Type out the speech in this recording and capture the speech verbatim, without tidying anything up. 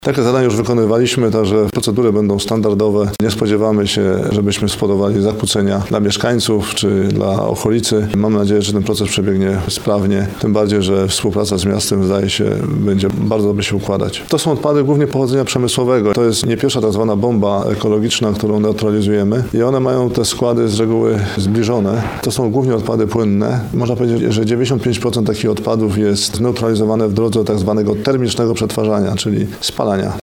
Takie zadania już wykonywaliśmy, także procedury będą standardowe. Nie spodziewamy się, żebyśmy spowodowali zakłócenia dla mieszkańców czy dla okolicy. Mam nadzieję, że ten proces przebiegnie sprawnie, tym bardziej, że współpraca z miastem zdaje się będzie bardzo dobrze się układać. To są odpady głównie pochodzenia przemysłowego. To jest nie pierwsza tak zwana bomba ekologiczna, którą neutralizujemy i one mają te składy z reguły zbliżone. To są głównie odpady płynne. Można powiedzieć, że dziewięćdziesiąt pięć procent takich odpadów jest zneutralizowane w drodze tak zwanego termicznego przetwarzania, czyli spalania.